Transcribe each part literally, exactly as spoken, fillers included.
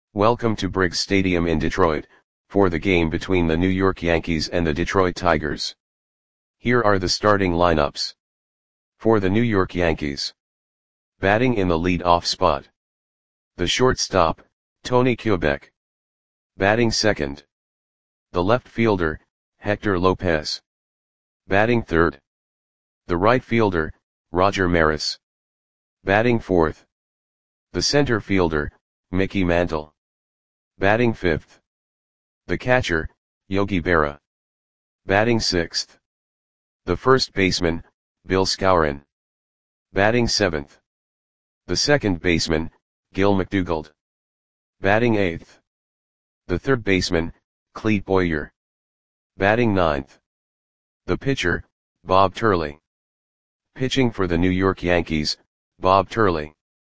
Welcome to Briggs Stadium in Detroit, for the game between the New York Yankees and the Detroit Tigers. Here are the starting lineups. For the New York Yankees. Batting in the lead-off spot. The shortstop, Tony Kubek. Batting second. The left fielder, Hector Lopez. Batting third. The right fielder, Roger Maris. Batting fourth. The center fielder, Mickey Mantle. Batting fifth. The catcher, Yogi Berra. Batting sixth. The first baseman, Bill Skowron. Batting seventh. The second baseman, Gil McDougald. Batting eighth. The third baseman, Clete Boyer. Batting ninth. The pitcher, Bob Turley. Pitching for the New York Yankees, Bob Turley.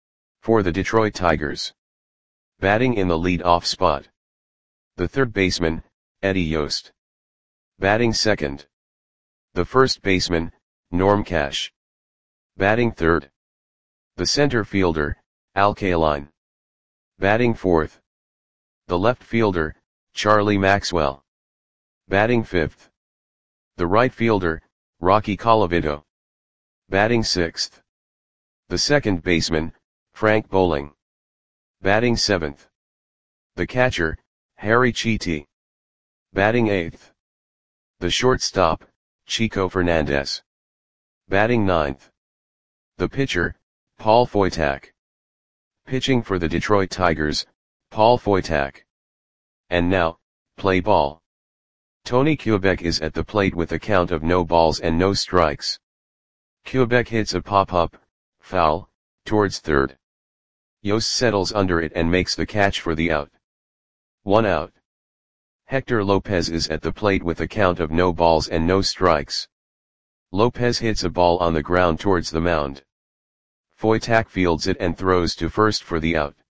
For the Detroit Tigers. Batting in the lead-off spot. The third baseman, Eddie Yost. Batting second. The first baseman, Norm Cash. Batting third. The center fielder, Al Kaline. Batting fourth. The left fielder, Charlie Maxwell. Batting fifth. The right fielder, Rocky Colavito. Batting sixth. The second baseman, Frank Bowling. Batting seventh. The catcher, Harry Chiti. Batting eighth. The shortstop, Chico Fernandez. Batting ninth. The pitcher, Paul Foytak. Pitching for the Detroit Tigers, Paul Foytak. And now, play ball. Tony Kubek is at the plate with a count of no balls and no strikes. Kubek hits a pop-up, foul, towards third. Yost settles under it and makes the catch for the out. One out. Hector Lopez is at the plate with a count of no balls and no strikes. Lopez hits a ball on the ground towards the mound. Foytak fields it and throws to first for the out.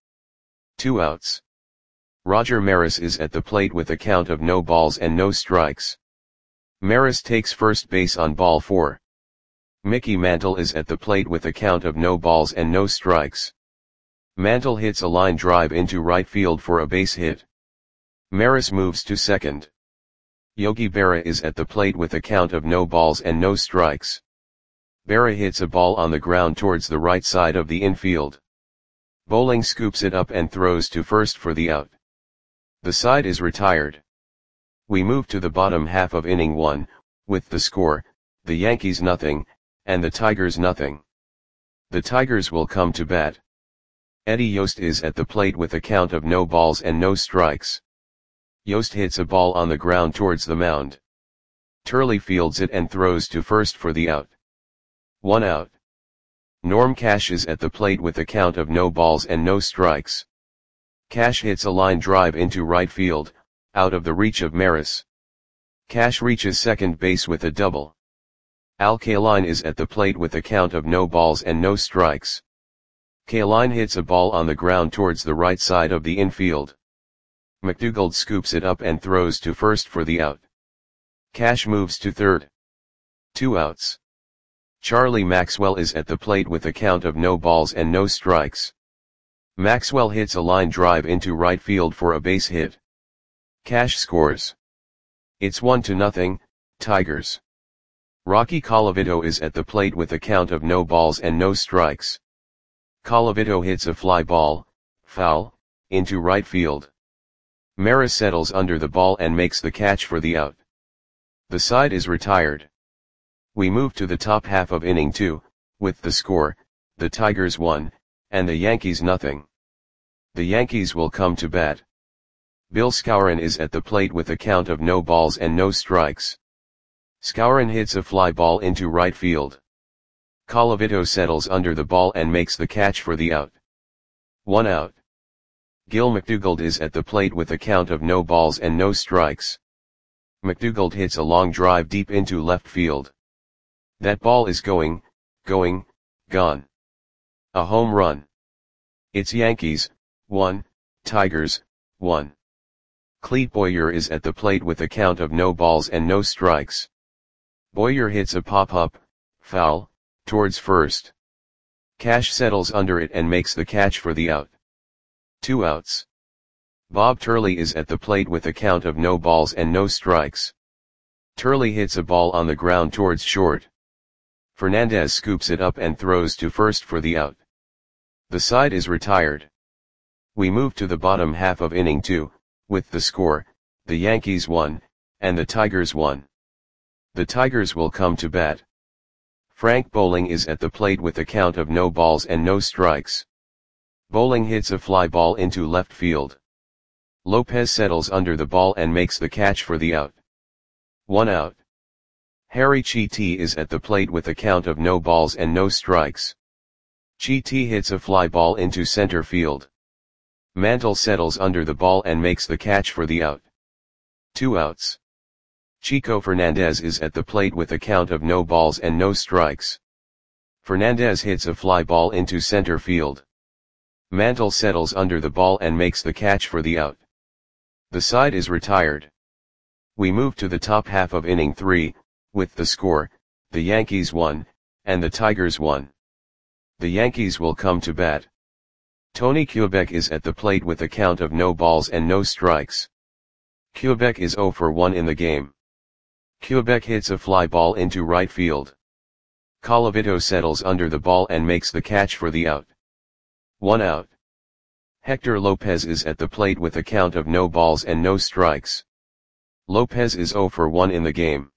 Two outs. Roger Maris is at the plate with a count of no balls and no strikes. Maris takes first base on ball four. Mickey Mantle is at the plate with a count of no balls and no strikes. Mantle hits a line drive into right field for a base hit. Maris moves to second. Yogi Berra is at the plate with a count of no balls and no strikes. Berra hits a ball on the ground towards the right side of the infield. Bowling scoops it up and throws to first for the out. The side is retired. We move to the bottom half of inning one, with the score, the Yankees nothing, and the Tigers nothing. The Tigers will come to bat. Eddie Yost is at the plate with a count of no balls and no strikes. Yost hits a ball on the ground towards the mound. Turley fields it and throws to first for the out. One out. Norm Cash is at the plate with a count of no balls and no strikes. Cash hits a line drive into right field, out of the reach of Maris. Cash reaches second base with a double. Al Kaline is at the plate with a count of no balls and no strikes. Kaline hits a ball on the ground towards the right side of the infield. McDougald scoops it up and throws to first for the out. Cash moves to third. Two outs. Charlie Maxwell is at the plate with a count of no balls and no strikes. Maxwell hits a line drive into right field for a base hit. Cash scores. It's one to nothing, Tigers. Rocky Colavito is at the plate with a count of no balls and no strikes. Colavito hits a fly ball, foul, into right field. Maris settles under the ball and makes the catch for the out. The side is retired. We move to the top half of inning two, with the score, the Tigers one, and the Yankees nothing. The Yankees will come to bat. Bill Skowron is at the plate with a count of no balls and no strikes. Skowron hits a fly ball into right field. Colavito settles under the ball and makes the catch for the out. One out. Gil McDougald is at the plate with a count of no balls and no strikes. McDougald hits a long drive deep into left field. That ball is going, going, gone. A home run. It's Yankees, one, Tigers, one. Clete Boyer is at the plate with a count of no balls and no strikes. Boyer hits a pop-up, foul, towards first. Cash settles under it and makes the catch for the out. Two outs. Bob Turley is at the plate with a count of no balls and no strikes. Turley hits a ball on the ground towards short. Fernandez scoops it up and throws to first for the out. The side is retired. We move to the bottom half of inning two, with the score, the Yankees won, and the Tigers won. The Tigers will come to bat. Frank Bowling is at the plate with a count of no balls and no strikes. Bowling hits a fly ball into left field. Lopez settles under the ball and makes the catch for the out. One out. Harry Chiti is at the plate with a count of no balls and no strikes. Chiti hits a fly ball into center field. Mantle settles under the ball and makes the catch for the out. Two outs. Chico Fernandez is at the plate with a count of no balls and no strikes. Fernandez hits a fly ball into center field. Mantle settles under the ball and makes the catch for the out. The side is retired. We move to the top half of inning three, with the score, the Yankees won, and the Tigers won. The Yankees will come to bat. Tony Quebec is at the plate with a count of no balls and no strikes. Quebec is zero for one in the game. Quebec hits a fly ball into right field. Colavito settles under the ball and makes the catch for the out. One out. Hector Lopez is at the plate with a count of no balls and no strikes. Lopez is zero for one in the game.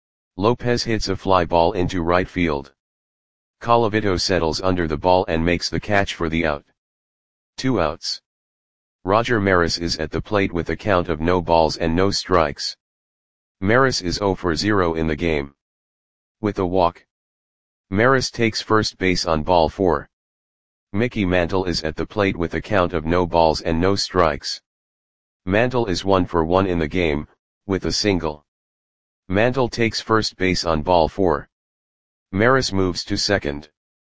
Lopez hits a fly ball into right field. Colavito settles under the ball and makes the catch for the out. Two outs. Roger Maris is at the plate with a count of no balls and no strikes. Maris is zero for zero in the game. With a walk. Maris takes first base on ball four. Mickey Mantle is at the plate with a count of no balls and no strikes. Mantle is one for one in the game, with a single. Mantle takes first base on ball four. Maris moves to second.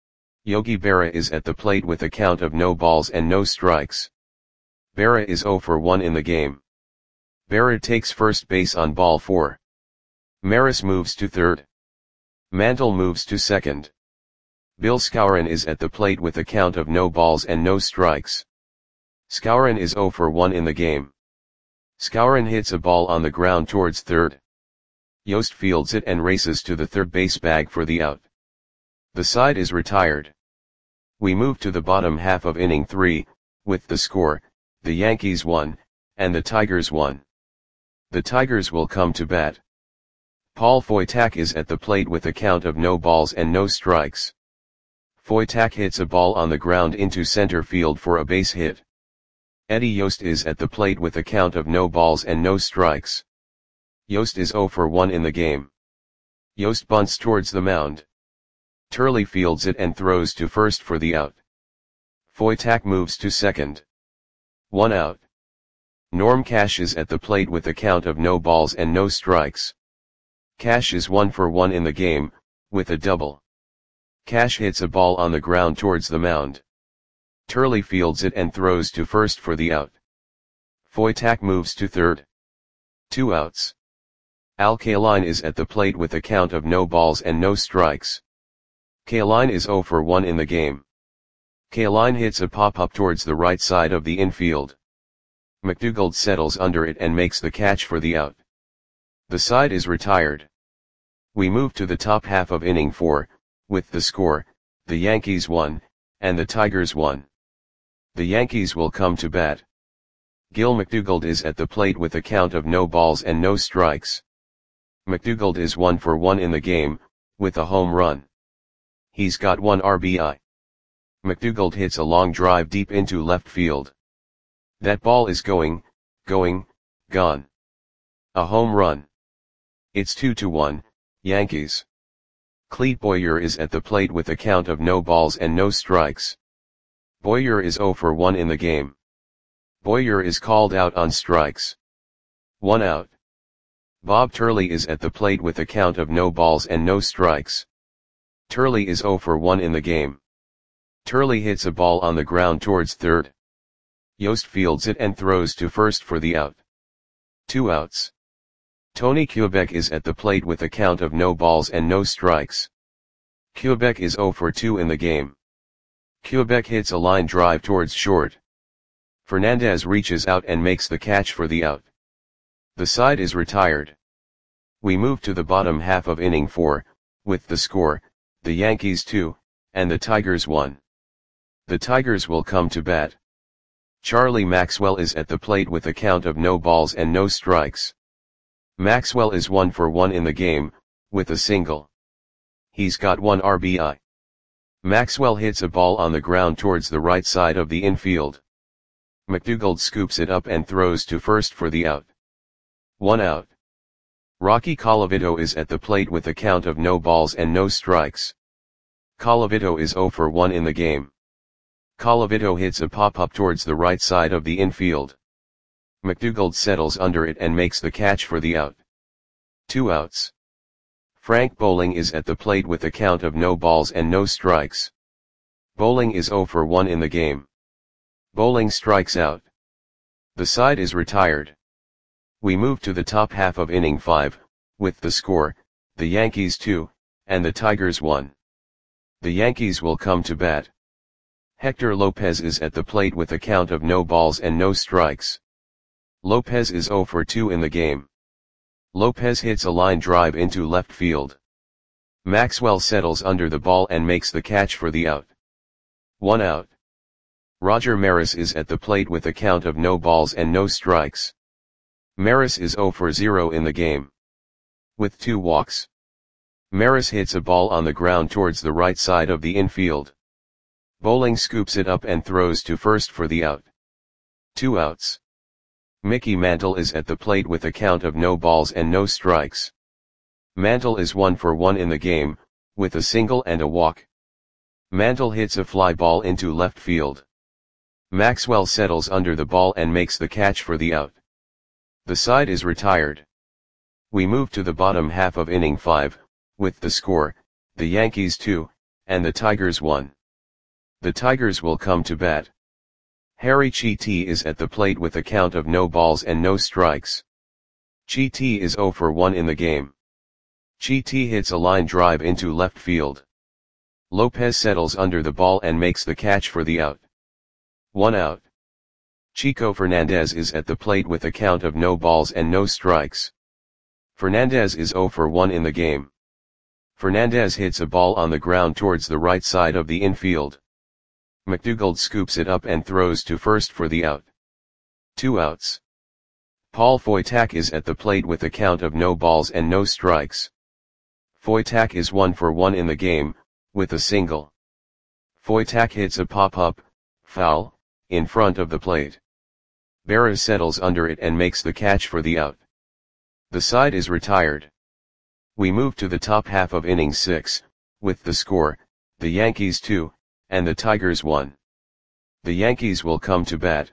Yogi Berra is at the plate with a count of no balls and no strikes. Berra is zero for one in the game. Berra takes first base on ball four. Maris moves to third. Mantle moves to second. Bill Skowron is at the plate with a count of no balls and no strikes. Skowron is zero for one in the game. Skowron hits a ball on the ground towards third. Yost fields it and races to the third base bag for the out. The side is retired. We move to the bottom half of inning three, with the score, the Yankees won, and the Tigers won. The Tigers will come to bat. Paul Foytak is at the plate with a count of no balls and no strikes. Foytak hits a ball on the ground into center field for a base hit. Eddie Yost is at the plate with a count of no balls and no strikes. Yost is zero for one in the game. Yost bunts towards the mound. Turley fields it and throws to first for the out. Foytak moves to second. One out. Norm Cash is at the plate with a count of no balls and no strikes. Cash is one for one in the game, with a double. Cash hits a ball on the ground towards the mound. Turley fields it and throws to first for the out. Foytak moves to third. Two outs. Al Kaline is at the plate with a count of no balls and no strikes. Kaline is zero for one in the game. Kaline hits a pop-up towards the right side of the infield. McDougald settles under it and makes the catch for the out. The side is retired. We move to the top half of inning four, with the score, the Yankees won, and the Tigers won. The Yankees will come to bat. Gil McDougald is at the plate with a count of no balls and no strikes. McDougald is one for one in the game, with a home run. He's got one R B I. McDougald hits a long drive deep into left field. That ball is going, going, gone. A home run. It's two to one, Yankees. Clete Boyer is at the plate with a count of no balls and no strikes. Boyer is zero for one in the game. Boyer is called out on strikes. One out. Bob Turley is at the plate with a count of no balls and no strikes. Turley is zero for one in the game. Turley hits a ball on the ground towards third. Yost fields it and throws to first for the out. Two outs. Tony Quebec is at the plate with a count of no balls and no strikes. Quebec is zero for two in the game. Quebec hits a line drive towards short. Fernandez reaches out and makes the catch for the out. The side is retired. We move to the bottom half of inning four, with the score, the Yankees two, and the Tigers one. The Tigers will come to bat. Charlie Maxwell is at the plate with a count of no balls and no strikes. Maxwell is one for one in the game, with a single. He's got one R B I. Maxwell hits a ball on the ground towards the right side of the infield. McDougald scoops it up and throws to first for the out. One out. Rocky Colavito is at the plate with a count of no balls and no strikes. Colavito is zero for one in the game. Colavito hits a pop-up towards the right side of the infield. McDougald settles under it and makes the catch for the out. Two outs. Frank Bowling is at the plate with a count of no balls and no strikes. Bowling is zero for one in the game. Bowling strikes out. The side is retired. We move to the top half of inning five, with the score, the Yankees two, and the Tigers one. The Yankees will come to bat. Hector Lopez is at the plate with a count of no balls and no strikes. Lopez is zero for two in the game. Lopez hits a line drive into left field. Maxwell settles under the ball and makes the catch for the out. One out. Roger Maris is at the plate with a count of no balls and no strikes. Maris is zero for zero in the game. With two walks. Maris hits a ball on the ground towards the right side of the infield. Bowling scoops it up and throws to first for the out. Two outs. Mickey Mantle is at the plate with a count of no balls and no strikes. Mantle is one for one in the game, with a single and a walk. Mantle hits a fly ball into left field. Maxwell settles under the ball and makes the catch for the out. The side is retired. We move to the bottom half of inning five, with the score, the Yankees two, and the Tigers one. The Tigers will come to bat. Harry Chiti is at the plate with a count of no balls and no strikes. Chiti is zero for one in the game. Chiti hits a line drive into left field. Lopez settles under the ball and makes the catch for the out. One out. Chico Fernandez is at the plate with a count of no balls and no strikes. Fernandez is zero for one in the game. Fernandez hits a ball on the ground towards the right side of the infield. McDougald scoops it up and throws to first for the out. Two outs. Paul Foytak is at the plate with a count of no balls and no strikes. Foytak is one for one in the game, with a single. Foytak hits a pop-up, foul, in front of the plate. Berra settles under it and makes the catch for the out. The side is retired. We move to the top half of inning six, with the score, the Yankees two, and the Tigers one. The Yankees will come to bat.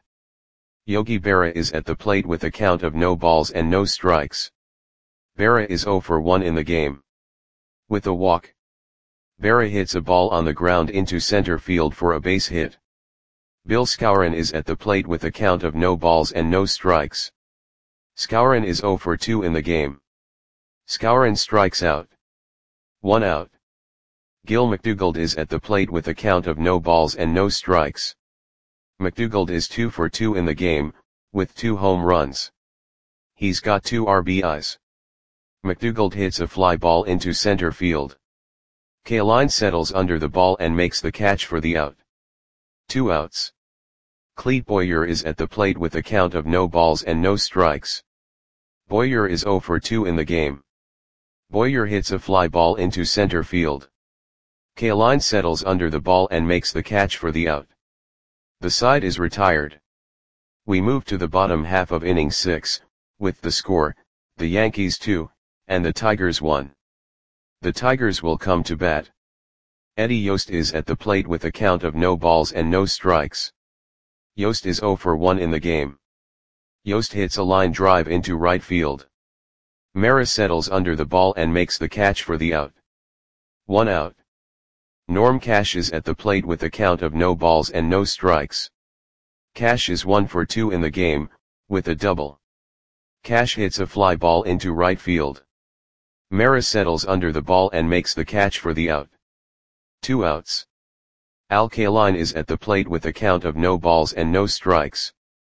Yogi Berra is at the plate with a count of no balls and no strikes. Berra is zero for one in the game. With a walk. Berra hits a ball on the ground into center field for a base hit. Bill Skowron is at the plate with a count of no balls and no strikes. Skowron is zero for two in the game. Skowron strikes out. One out. Gil McDougald is at the plate with a count of no balls and no strikes. McDougald is two for two in the game, with two home runs. He's got two R B Is. McDougald hits a fly ball into center field. Kaline settles under the ball and makes the catch for the out. Two outs. Clete Boyer is at the plate with a count of no balls and no strikes. Boyer is zero for two in the game. Boyer hits a fly ball into center field. Kaline settles under the ball and makes the catch for the out. The side is retired. We move to the bottom half of inning six, with the score, the Yankees two, and the Tigers one. The Tigers will come to bat. Eddie Yost is at the plate with a count of no balls and no strikes. Yost is zero for one in the game. Yost hits a line drive into right field. Maris settles under the ball and makes the catch for the out. One out. Norm Cash is at the plate with a count of no balls and no strikes. Cash is one for two in the game, with a double. Cash hits a fly ball into right field. Maris settles under the ball and makes the catch for the out. Two outs. Al Kaline is at the plate with a count of no balls and no strikes.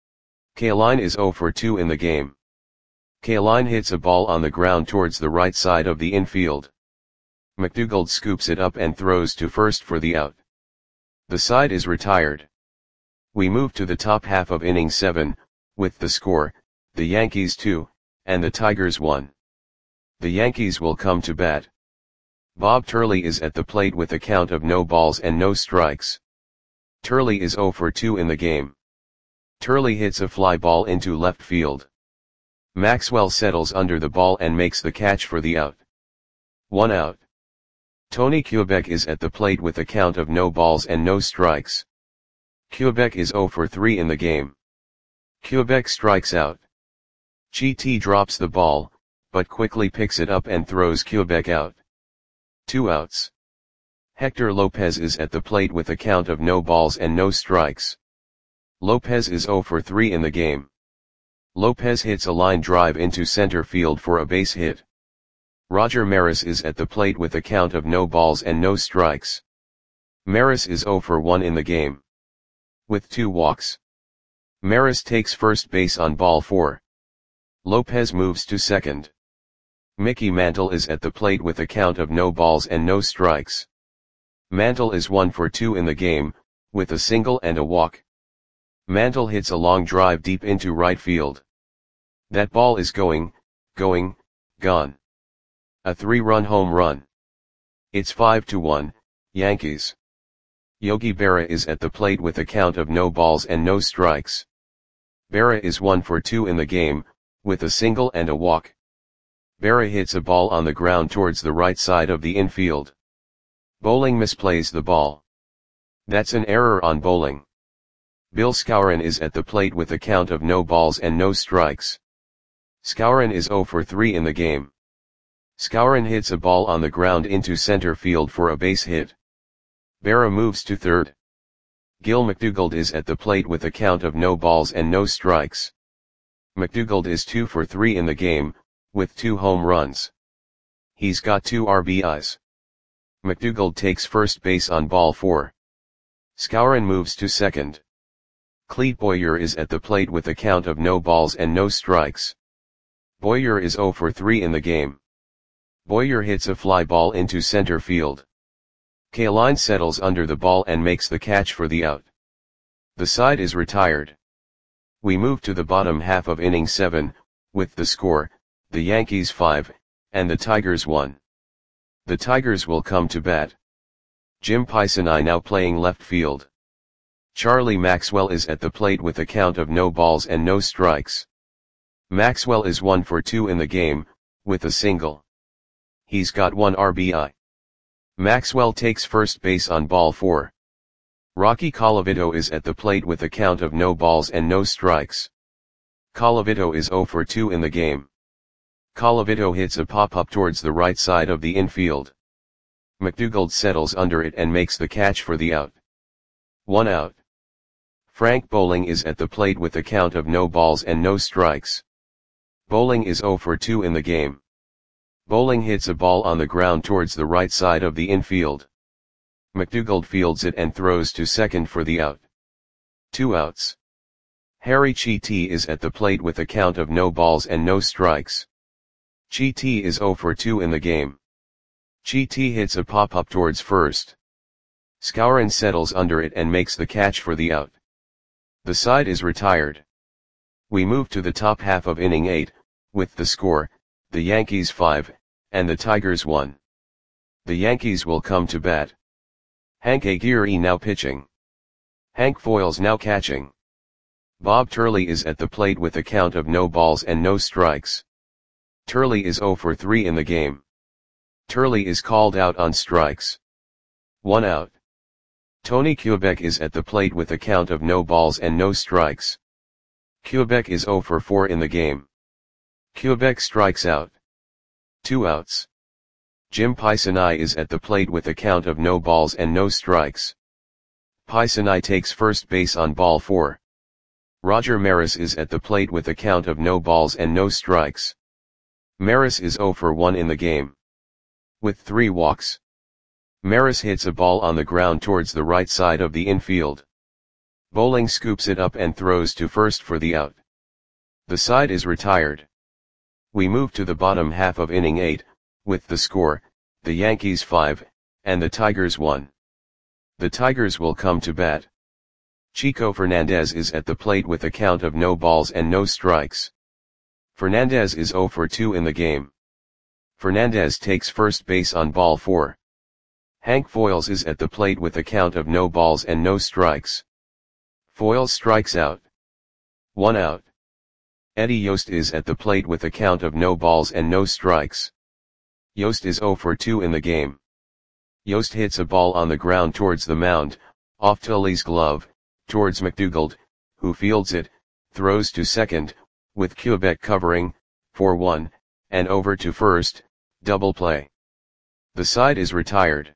Kaline is zero for two in the game. Kaline hits a ball on the ground towards the right side of the infield. McDougald scoops it up and throws to first for the out. The side is retired. We move to the top half of inning seven, with the score, the Yankees two, and the Tigers one. The Yankees will come to bat. Bob Turley is at the plate with a count of no balls and no strikes. Turley is zero for two in the game. Turley hits a fly ball into left field. Maxwell settles under the ball and makes the catch for the out. One out. Tony Kubek is at the plate with a count of no balls and no strikes. Kubek is zero for three in the game. Kubek strikes out. Chi drops the ball, but quickly picks it up and throws Kubek out. Two outs. Hector Lopez is at the plate with a count of no balls and no strikes. Lopez is zero for three in the game. Lopez hits a line drive into center field for a base hit. Roger Maris is at the plate with a count of no balls and no strikes. Maris is zero for one in the game. With two walks. Maris takes first base on ball four. Lopez moves to second. Mickey Mantle is at the plate with a count of no balls and no strikes. Mantle is one for two in the game, with a single and a walk. Mantle hits a long drive deep into right field. That ball is going, going, gone. A three-run home run. It's five to one, Yankees. Yogi Berra is at the plate with a count of no balls and no strikes. Berra is one for two in the game, with a single and a walk. Berra hits a ball on the ground towards the right side of the infield. Bowling misplays the ball. That's an error on Bowling. Bill Skowron is at the plate with a count of no balls and no strikes. Skowron is zero for three in the game. Skowron hits a ball on the ground into center field for a base hit. Berra moves to third. Gil McDougald is at the plate with a count of no balls and no strikes. McDougald is two for three in the game, with two home runs. He's got two R B Is. McDougald takes first base on ball four. Skowron moves to second. Clete Boyer is at the plate with a count of no balls and no strikes. Boyer is zero for three in the game. Boyer hits a fly ball into center field. Kaline settles under the ball and makes the catch for the out. The side is retired. We move to the bottom half of inning seven, with the score, the Yankees five, and the Tigers one. The Tigers will come to bat. Jim Pisani now playing left field. Charlie Maxwell is at the plate with a count of no balls and no strikes. Maxwell is one for two in the game, with a single. He's got one R B I. Maxwell takes first base on ball four. Rocky Colavito is at the plate with a count of no balls and no strikes. Colavito is zero for two in the game. Colavito hits a pop-up towards the right side of the infield. McDougald settles under it and makes the catch for the out. One out. Frank Bowling is at the plate with a count of no balls and no strikes. Bowling is zero for two in the game. Bowling hits a ball on the ground towards the right side of the infield. McDougald fields it and throws to second for the out. Two outs. Harry Chiti is at the plate with a count of no balls and no strikes. Chiti is zero for two in the game. Chiti hits a pop-up towards first. Skowron settles under it and makes the catch for the out. The side is retired. We move to the top half of inning eight, with the score, the Yankees five, and the Tigers one. The Yankees will come to bat. Hank Aguirre now pitching. Hank Foils now catching. Bob Turley is at the plate with a count of no balls and no strikes. Turley is zero for three in the game. Turley is called out on strikes. One out. Tony Kubek is at the plate with a count of no balls and no strikes. Kubek is zero for four in the game. Kubek strikes out. Two outs. Jim Pisani is at the plate with a count of no balls and no strikes. Pisani takes first base on ball four. Roger Maris is at the plate with a count of no balls and no strikes. Maris is zero for one in the game. With three walks. Maris hits a ball on the ground towards the right side of the infield. Bowling scoops it up and throws to first for the out. The side is retired. We move to the bottom half of inning eight, with the score, the Yankees five, and the Tigers one. The Tigers will come to bat. Chico Fernandez is at the plate with a count of no balls and no strikes. Fernandez is oh for two in the game. Fernandez takes first base on ball four. Hank Foils is at the plate with a count of no balls and no strikes. Foils strikes out. One out. Eddie Yost is at the plate with a count of no balls and no strikes. Yost is oh for two in the game. Yost hits a ball on the ground towards the mound, off Tully's glove, towards McDougald, who fields it, throws to second, with Quebec covering, four one, and over to first, double play. The side is retired.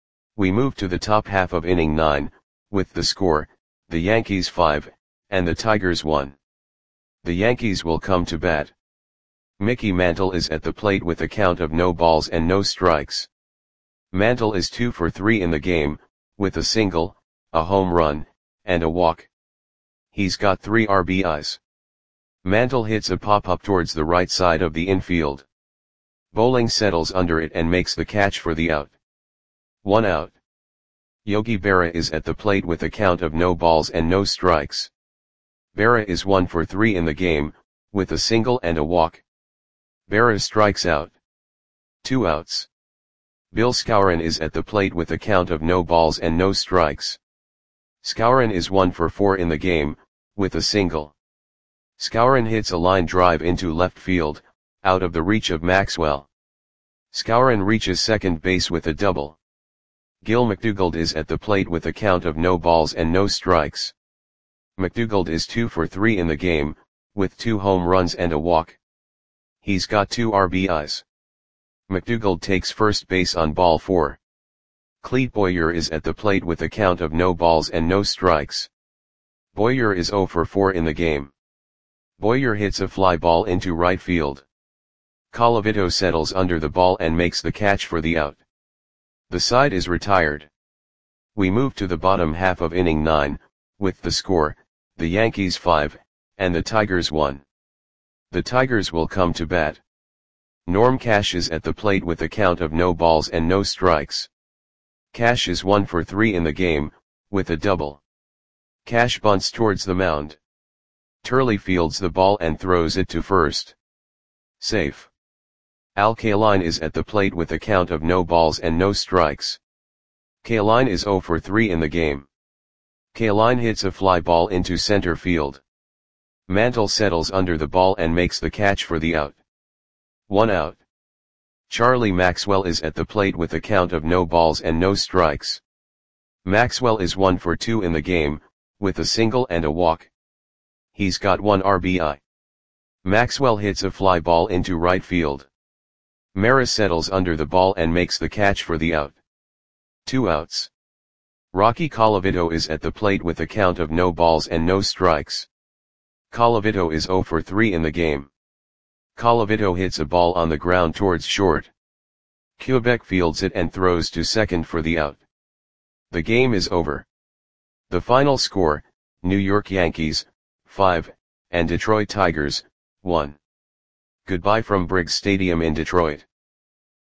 We move to the top half of inning nine, with the score, the Yankees five, and the Tigers one. The Yankees will come to bat. Mickey Mantle is at the plate with a count of no balls and no strikes. Mantle is two for three in the game, with a single, a home run, and a walk. He's got three R B Is. Mantle hits a pop-up towards the right side of the infield. Bowling settles under it and makes the catch for the out. One out. Yogi Berra is at the plate with a count of no balls and no strikes. Berra is one for three in the game, with a single and a walk. Berra strikes out. Two outs. Bill Skowron is at the plate with a count of no balls and no strikes. Skowron is one for four in the game, with a single. Skowron hits a line drive into left field, out of the reach of Maxwell. Skowron reaches second base with a double. Gil McDougald is at the plate with a count of no balls and no strikes. McDougald is two for three in the game, with two home runs and a walk. He's got two R B Is. McDougald takes first base on ball four. Clete Boyer is at the plate with a count of no balls and no strikes. Boyer is oh for four in the game. Boyer hits a fly ball into right field. Colavito settles under the ball and makes the catch for the out. The side is retired. We move to the bottom half of inning nine, with the score, the Yankees five, and the Tigers one. The Tigers will come to bat. Norm Cash is at the plate with a count of no balls and no strikes. Cash is one for three in the game, with a double. Cash bunts towards the mound. Turley fields the ball and throws it to first. Safe. Al Kaline is at the plate with a count of no balls and no strikes. Kaline is oh for three in the game. Kaline hits a fly ball into center field. Mantle settles under the ball and makes the catch for the out. One out. Charlie Maxwell is at the plate with a count of no balls and no strikes. Maxwell is one for two in the game, with a single and a walk. He's got one R B I. Maxwell hits a fly ball into right field. Maris settles under the ball and makes the catch for the out. Two outs. Rocky Colavito is at the plate with a count of no balls and no strikes. Colavito is oh for three in the game. Colavito hits a ball on the ground towards short. Quebec fields it and throws to second for the out. The game is over. The final score, New York Yankees, five, and Detroit Tigers, one. Goodbye from Briggs Stadium in Detroit.